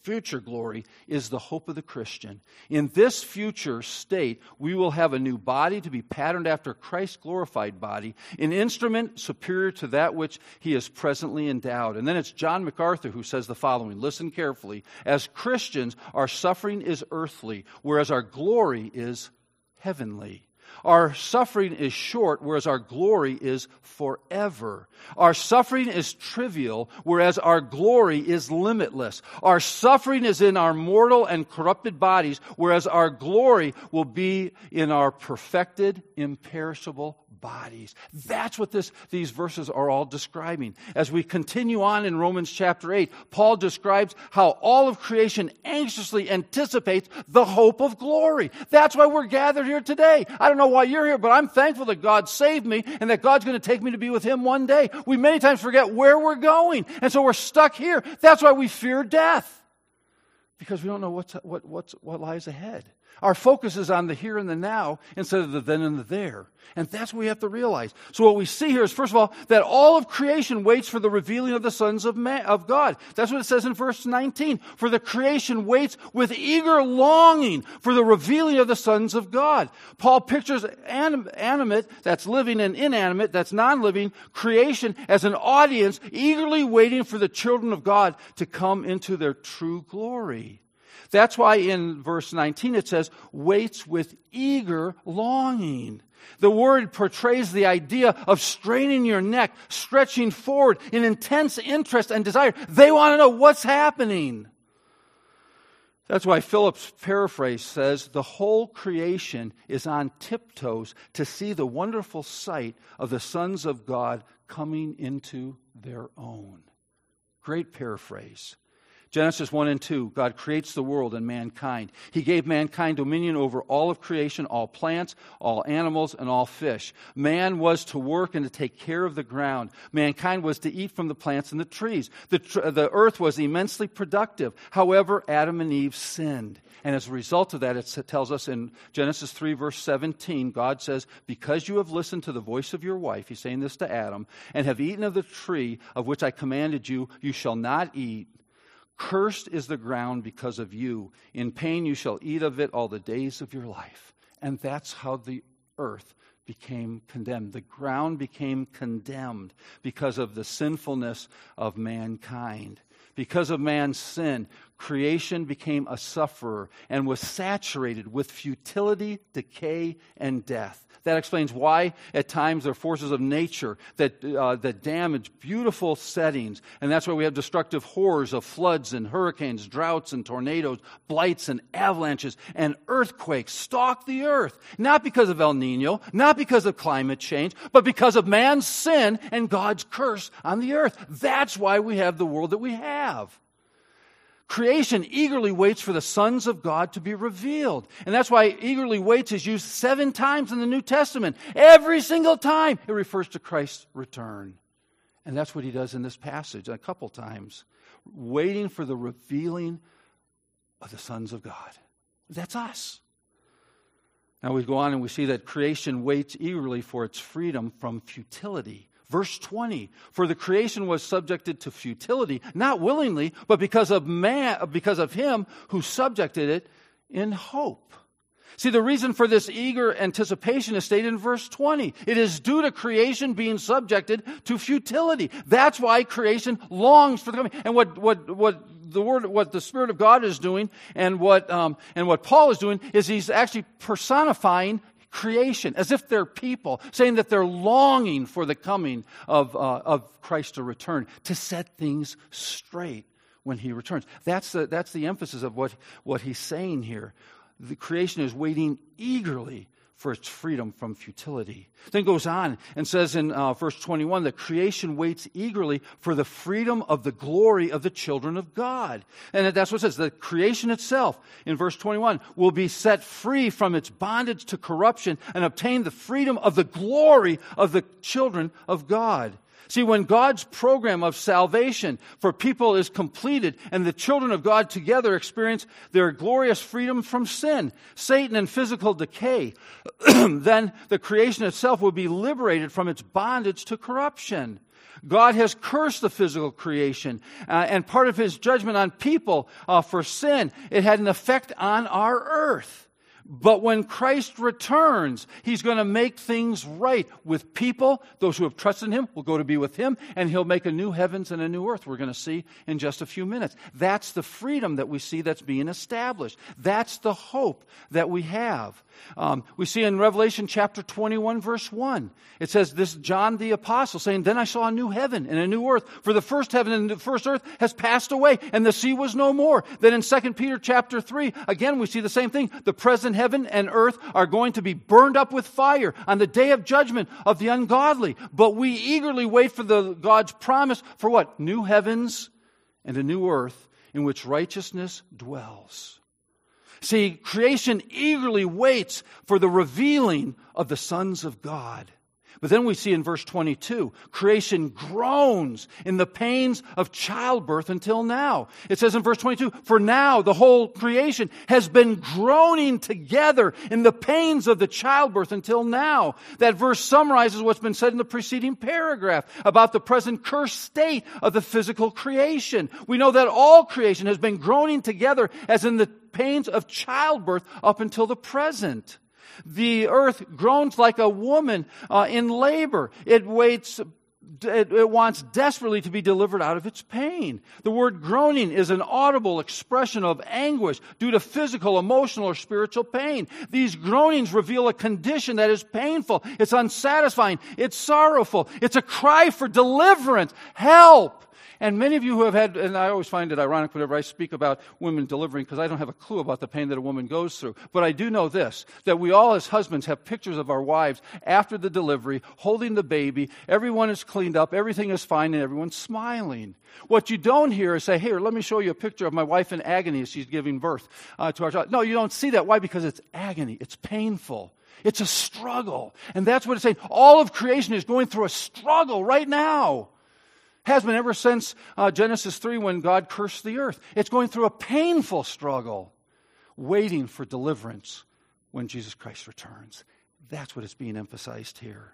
future glory is the hope of the Christian. In this future state, we will have a new body to be patterned after Christ's glorified body, an instrument superior to that which he is presently endowed. And then it's John MacArthur who says the following. Listen carefully. As Christians, our suffering is earthly, whereas our glory is heavenly. Our suffering is short, whereas our glory is forever. Our suffering is trivial, whereas our glory is limitless. Our suffering is in our mortal and corrupted bodies, whereas our glory will be in our perfected, imperishable bodies. That's what this, these verses are all describing. As we continue on in Romans chapter eight, Paul describes how all of creation anxiously anticipates the hope of glory. That's why we're gathered here today. I don't know why you're here, but I'm thankful that God saved me and that God's going to take me to be with Him one day. We many times forget where we're going, and so we're stuck here. That's why we fear death, because we don't know what's, what, what's, what lies ahead. Our focus is on the here and the now instead of the then and the there. And that's what we have to realize. So what we see here is, first of all, that all of creation waits for the revealing of the sons of man, of God. That's what it says in verse nineteen. For the creation waits with eager longing for the revealing of the sons of God. Paul pictures anim, animate, that's living, and inanimate, that's non-living, creation as an audience eagerly waiting for the children of God to come into their true glory. That's why in verse nineteen it says, waits with eager longing. The word portrays the idea of straining your neck, stretching forward in intense interest and desire. They want to know what's happening. That's why Philip's paraphrase says, the whole creation is on tiptoes to see the wonderful sight of the sons of God coming into their own. Great paraphrase. Genesis one and two, God creates the world and mankind. He gave mankind dominion over all of creation, all plants, all animals, and all fish. Man was to work and to take care of the ground. Mankind was to eat from the plants and the trees. The, tr- the earth was immensely productive. However, Adam and Eve sinned. And as a result of that, it tells us in Genesis three, verse seventeen, God says, because you have listened to the voice of your wife, he's saying this to Adam, and have eaten of the tree of which I commanded you, you shall not eat. Cursed is the ground because of you. In pain you shall eat of it all the days of your life. And that's how the earth became condemned. The ground became condemned because of the sinfulness of mankind. Because of man's sin, creation became a sufferer and was saturated with futility, decay, and death. That explains why at times there are forces of nature that uh, that damage beautiful settings. And that's why we have destructive horrors of floods and hurricanes, droughts and tornadoes, blights and avalanches and earthquakes stalk the earth. Not because of El Nino, not because of climate change, but because of man's sin and God's curse on the earth. That's why we have the world that we have. Creation eagerly waits for the sons of God to be revealed. And that's why eagerly waits is used seven times in the New Testament. Every single time it refers to Christ's return. And that's what he does in this passage a couple times. Waiting for the revealing of the sons of God. That's us. Now we go on and we see that creation waits eagerly for its freedom from futility. Verse twenty, for the creation was subjected to futility, not willingly, but because of man, because of him who subjected it in hope. See, the reason for this eager anticipation is stated in verse twenty. It is due to creation being subjected to futility. That's why creation longs for the coming. And what, what, what the word, what the Spirit of God is doing, and what, um, and what Paul is doing, is he's actually personifying creation, as if they're people, saying that they're longing for the coming of, uh, of Christ to return, to set things straight when he returns. That's the, that's the emphasis of what, what he's saying here. The creation is waiting eagerly for its freedom from futility. Then goes on and says in uh, verse twenty-one that creation waits eagerly for the freedom of the glory of the children of God. And that's what it says. The creation itself, in verse twenty-one, will be set free from its bondage to corruption and obtain the freedom of the glory of the children of God. See, when God's program of salvation for people is completed and the children of God together experience their glorious freedom from sin, Satan, and physical decay, then the creation itself will be liberated from its bondage to corruption. God has cursed the physical creation, uh, and part of His judgment on people uh, for sin, it had an effect on our earth. But when Christ returns, He's going to make things right with people. Those who have trusted in Him will go to be with Him, and He'll make a new heavens and a new earth. We're going to see in just a few minutes. That's the freedom that we see that's being established. That's the hope that we have. Um, we see in Revelation chapter twenty-one, verse one, it says, this John the Apostle saying, then I saw a new heaven and a new earth, for the first heaven and the first earth has passed away, and the sea was no more. Then in Second Peter chapter three, again we see the same thing. The present heaven and earth are going to be burned up with fire on the day of judgment of the ungodly. But we eagerly wait for the God's promise for what? New heavens and a new earth in which righteousness dwells. See, creation eagerly waits for the revealing of the sons of God. But then we see in verse twenty-two, creation groans in the pains of childbirth until now. It says in verse twenty-two, for now the whole creation has been groaning together in the pains of the childbirth until now. That verse summarizes what's been said in the preceding paragraph about the present cursed state of the physical creation. We know that all creation has been groaning together as in the pains of childbirth up until the present. The earth groans like a woman uh, in labor. It waits, it, it wants desperately to be delivered out of its pain. The word groaning is an audible expression of anguish due to physical, emotional, or spiritual pain. These groanings reveal a condition that is painful. It's unsatisfying. It's sorrowful. It's a cry for deliverance, help. And many of you who have had, and I always find it ironic whenever I speak about women delivering, because I don't have a clue about the pain that a woman goes through. But I do know this, that we all as husbands have pictures of our wives after the delivery, holding the baby, everyone is cleaned up, everything is fine, and everyone's smiling. What you don't hear is say, here, let me show you a picture of my wife in agony as she's giving birth uh, to our child. No, you don't see that. Why? Because it's agony. It's painful. It's a struggle. And that's what it's saying. All of creation is going through a struggle right now. Has been ever since uh, Genesis three when God cursed the earth. It's going through a painful struggle, waiting for deliverance when Jesus Christ returns. That's what is being emphasized here.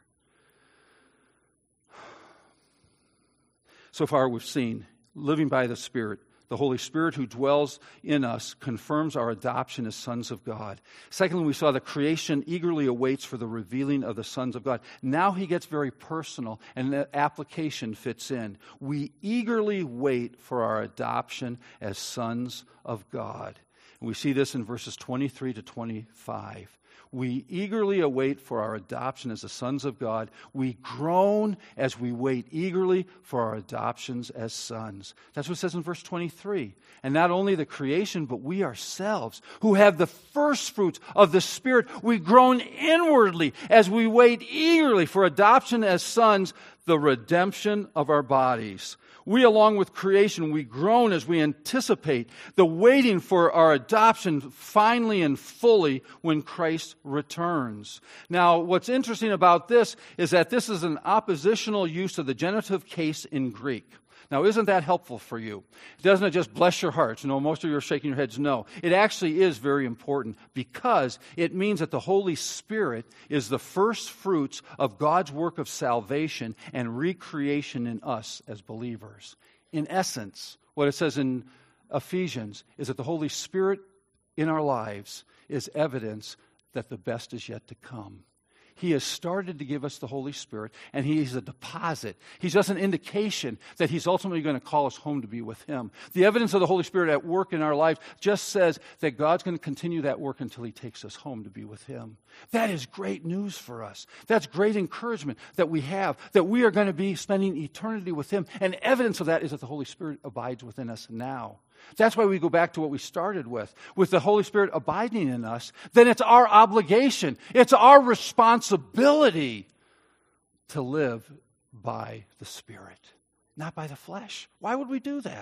So far we've seen living by the Spirit. The Holy Spirit who dwells in us confirms our adoption as sons of God. Secondly, we saw the creation eagerly awaits for the revealing of the sons of God. Now he gets very personal, and the application fits in. We eagerly wait for our adoption as sons of God. And we see this in verses twenty-three to twenty-five. We eagerly await for our adoption as the sons of God. We groan as we wait eagerly for our adoptions as sons. That's what it says in verse twenty-three. And not only the creation, but we ourselves, who have the first fruits of the Spirit, we groan inwardly as we wait eagerly for adoption as sons, the redemption of our bodies. We, along with creation, we groan as we anticipate the waiting for our adoption finally and fully when Christ returns. Now, what's interesting about this is that this is an oppositional use of the genitive case in Greek. Now, isn't that helpful for you? Doesn't it just bless your hearts? You know, most of you are shaking your heads no. It actually is very important because it means that the Holy Spirit is the first fruits of God's work of salvation and recreation in us as believers. In essence, what it says in Ephesians is that the Holy Spirit in our lives is evidence that the best is yet to come. He has started to give us the Holy Spirit, and He's a deposit. He's just an indication that He's ultimately going to call us home to be with Him. The evidence of the Holy Spirit at work in our lives just says that God's going to continue that work until He takes us home to be with Him. That is great news for us. That's great encouragement that we have, that we are going to be spending eternity with Him. And evidence of that is that the Holy Spirit abides within us now. That's why we go back to what we started with. With the Holy Spirit abiding in us, then it's our obligation, it's our responsibility to live by the Spirit, not by the flesh. Why would we do that?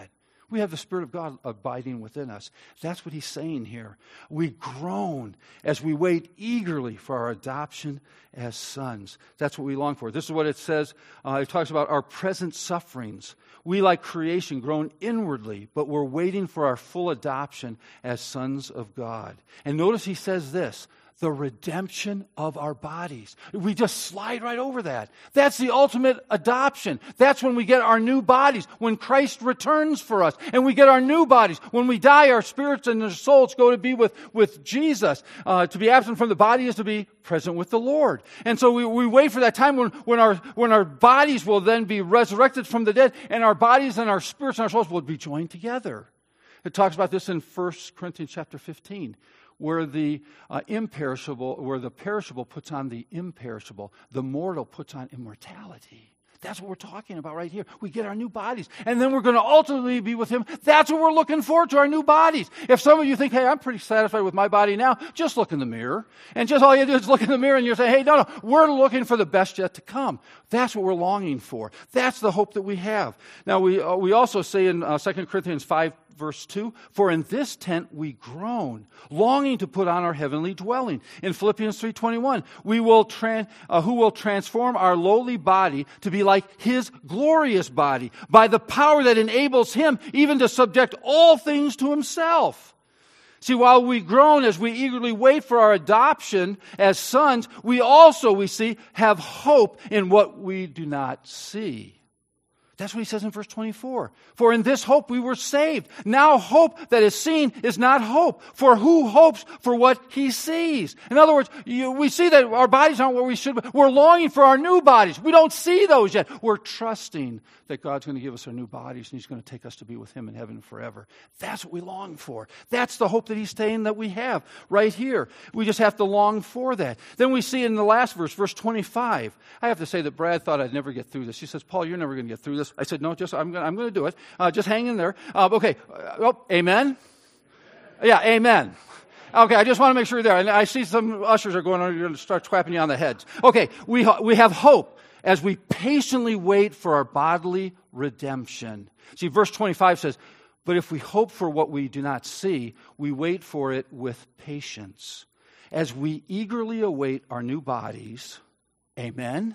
We have the Spirit of God abiding within us. That's what he's saying here. We groan as we wait eagerly for our adoption as sons. That's what we long for. This is what it says. Uh, it talks about our present sufferings. We, like creation, groan inwardly, but we're waiting for our full adoption as sons of God. And notice he says this, the redemption of our bodies. We just slide right over that. That's the ultimate adoption. That's when we get our new bodies, when Christ returns for us, and we get our new bodies. When we die, our spirits and our souls go to be with, with Jesus. Uh, to be absent from the body is to be present with the Lord. And so we, we wait for that time when, when, our, when our bodies will then be resurrected from the dead, and our bodies and our spirits and our souls will be joined together. It talks about this in First Corinthians chapter fifteen. Where the uh, imperishable, where the perishable puts on the imperishable, the mortal puts on immortality. That's what we're talking about right here. We get our new bodies, and then we're going to ultimately be with him. That's what we're looking forward to, our new bodies. If some of you think, hey, I'm pretty satisfied with my body now, just look in the mirror. And just all you do is look in the mirror and you're saying, hey, no, no, we're looking for the best yet to come. That's what we're longing for. That's the hope that we have. Now, we uh, we also say in uh, Second Corinthians five, verse two, for in this tent we groan, longing to put on our heavenly dwelling. In Philippians three twenty-one, we will tran- uh, who will transform our lowly body to be like his glorious body by the power that enables him even to subject all things to himself. See, while we groan as we eagerly wait for our adoption as sons, we also, we see, have hope in what we do not see. That's what he says in verse twenty-four. For in this hope we were saved. Now hope that is seen is not hope. For who hopes for what he sees? In other words, you, we see that our bodies aren't where we should be. We're longing for our new bodies. We don't see those yet. We're trusting that God's going to give us our new bodies and he's going to take us to be with him in heaven forever. That's what we long for. That's the hope that he's saying that we have right here. We just have to long for that. Then we see in the last verse, verse twenty-five. I have to say that Brad thought I'd never get through this. He says, Paul, you're never going to get through this. I said, no, just I'm going I'm going to do it. Uh, just hang in there. Uh, okay. Uh, oh, amen? Yeah, amen. Okay, I just want to make sure you're there. And I see some ushers are going on. You're going to start clapping you on the heads. Okay, we ha- we have hope as we patiently wait for our bodily redemption. See, verse twenty-five says, but if we hope for what we do not see, we wait for it with patience. As we eagerly await our new bodies, amen?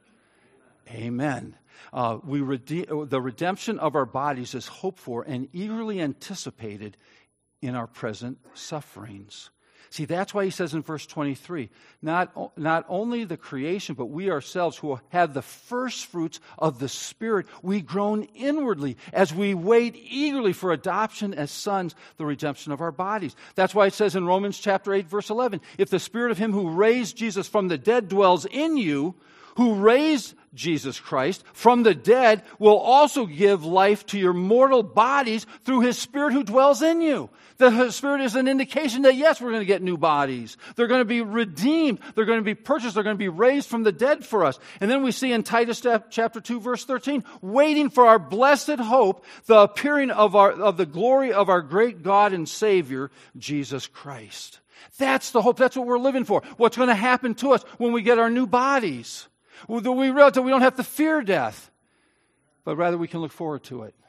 Amen. Uh, we rede- the redemption of our bodies is hoped for and eagerly anticipated in our present sufferings. See, that's why he says in verse twenty-three, not, not only the creation, but we ourselves who have the first fruits of the Spirit, we groan inwardly as we wait eagerly for adoption as sons, the redemption of our bodies. That's why it says in Romans chapter eight, verse eleven, if the Spirit of him who raised Jesus from the dead dwells in you, who raised Jesus Christ from the dead will also give life to your mortal bodies through his Spirit who dwells in you. The Spirit is an indication that, yes, we're going to get new bodies. They're going to be redeemed. They're going to be purchased. They're going to be raised from the dead for us. And then we see in Titus chapter two, verse thirteen, waiting for our blessed hope, the appearing of, our, of the glory of our great God and Savior, Jesus Christ. That's the hope. That's what we're living for. What's going to happen to us when we get our new bodies. We realize that we don't have to fear death, but rather we can look forward to it.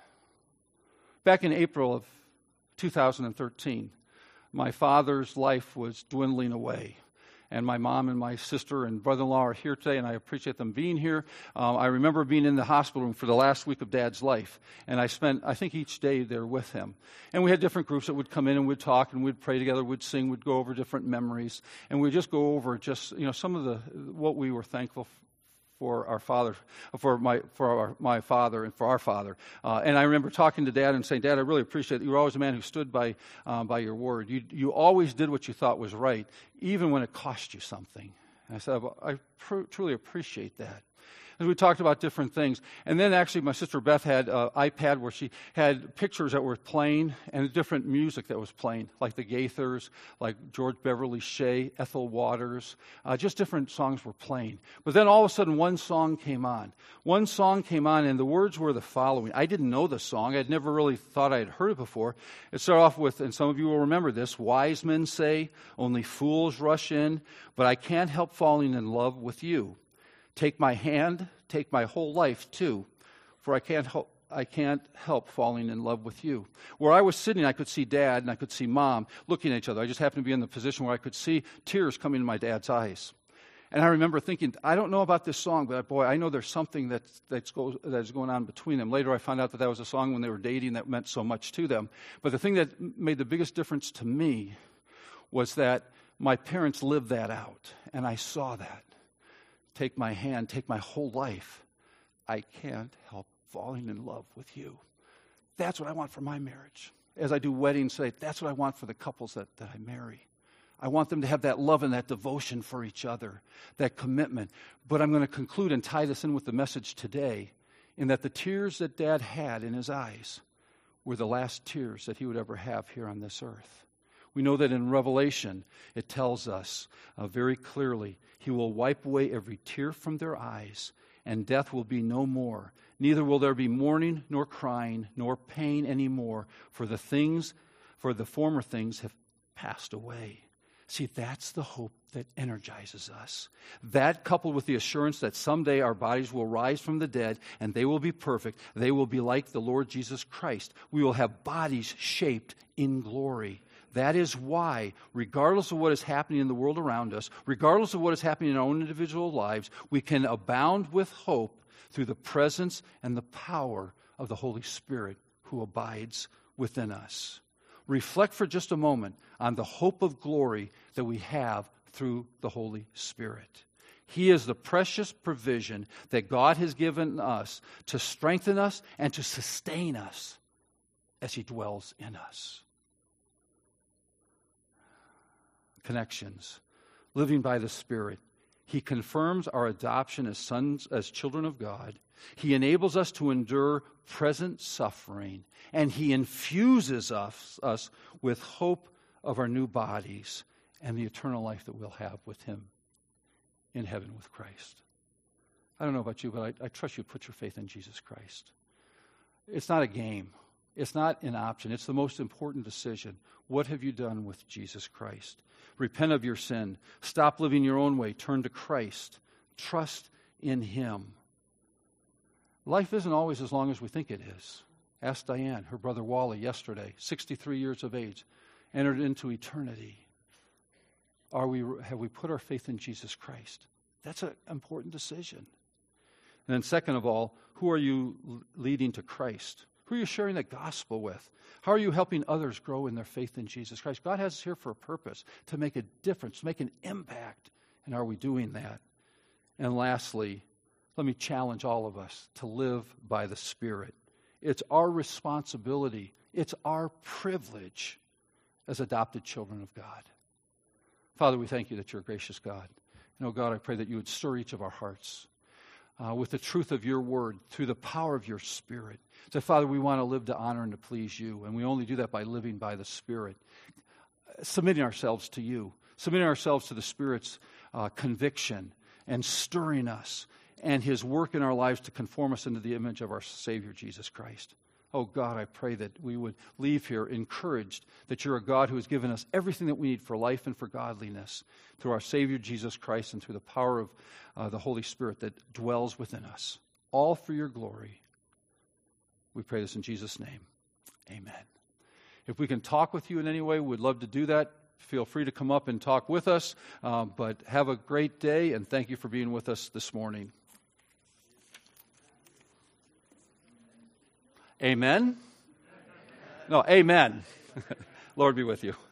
Back in April of two thousand thirteen, my father's life was dwindling away. And my mom and my sister and brother-in-law are here today, and I appreciate them being here. Um, I remember being in the hospital room for the last week of Dad's life, and I spent, I think, each day there with him. And we had different groups that would come in and we'd talk and we'd pray together, we'd sing, we'd go over different memories, and we'd just go over just, you know, some of the what we were thankful for. For our father, for my for our, my father, and for our father, uh, and I remember talking to Dad and saying, "Dad, I really appreciate that. You were always a man who stood by um, by your word. You you always did what you thought was right, even when it cost you something." And I said, "I pr- truly appreciate that." As we talked about different things. And then actually my sister Beth had an iPad where she had pictures that were playing and different music that was playing, like the Gaithers, like George Beverly Shea, Ethel Waters, uh, just different songs were playing. But then all of a sudden one song came on. One song came on and the words were the following. I didn't know the song. I'd never really thought I had heard it before. It started off with, and some of you will remember this, wise men say, only fools rush in, but I can't help falling in love with you. Take my hand, take my whole life too, for I can't help, I can't help falling in love with you. Where I was sitting, I could see Dad and I could see Mom looking at each other. I just happened to be in the position where I could see tears coming to my dad's eyes. And I remember thinking, I don't know about this song, but boy, I know there's something that's, that's, goes, that's going on between them. Later I found out that that was a song when they were dating that meant so much to them. But the thing that made the biggest difference to me was that my parents lived that out, and I saw that. Take my hand, take my whole life. I can't help falling in love with you. That's what I want for my marriage. As I do weddings today, that's what I want for the couples that, that I marry. I want them to have that love and that devotion for each other, that commitment. But I'm going to conclude and tie this in with the message today, in that the tears that Dad had in his eyes were the last tears that he would ever have here on this earth. We know that in Revelation, it tells us uh, very clearly, he will wipe away every tear from their eyes, and death will be no more. Neither will there be mourning, nor crying, nor pain anymore, for the things, for the former things have passed away. See, that's the hope that energizes us. That, coupled with the assurance that someday our bodies will rise from the dead and they will be perfect, they will be like the Lord Jesus Christ. We will have bodies shaped in glory. That is why, regardless of what is happening in the world around us, regardless of what is happening in our own individual lives, we can abound with hope through the presence and the power of the Holy Spirit who abides within us. Reflect for just a moment on the hope of glory that we have through the Holy Spirit. He is the precious provision that God has given us to strengthen us and to sustain us as He dwells in us. Connections. Living by the Spirit. He confirms our adoption as sons, as children of God. He enables us to endure present suffering, and He infuses us, us with hope of our new bodies and the eternal life that we'll have with Him in heaven with Christ. I don't know about you, but I, I trust you put your faith in Jesus Christ. It's not a game. It's not an option. It's the most important decision. What have you done with Jesus Christ? Repent of your sin. Stop living your own way. Turn to Christ. Trust in Him. Life isn't always as long as we think it is. Ask Diane, her brother Wally, yesterday, sixty-three years of age, entered into eternity. Are we, have we put our faith in Jesus Christ? That's an important decision. And then second of all, who are you leading to Christ? Who are you sharing the gospel with? How are you helping others grow in their faith in Jesus Christ? God has us here for a purpose, to make a difference, to make an impact. And are we doing that? And lastly, let me challenge all of us to live by the Spirit. It's our responsibility. It's our privilege as adopted children of God. Father, we thank you that you're a gracious God. And, oh God, I pray that you would stir each of our hearts uh, with the truth of your word, through the power of your Spirit. So, Father, we want to live to honor and to please you, and we only do that by living by the Spirit, submitting ourselves to you, submitting ourselves to the Spirit's uh, conviction and stirring us, and His work in our lives to conform us into the image of our Savior, Jesus Christ. Oh God, I pray that we would leave here encouraged that you're a God who has given us everything that we need for life and for godliness through our Savior, Jesus Christ, and through the power of uh, the Holy Spirit that dwells within us, all for your glory. We pray this in Jesus' name. Amen. If we can talk with you in any way, we'd love to do that. Feel free to come up and talk with us, um, but have a great day, and thank you for being with us this morning. Amen? No, amen. Lord be with you.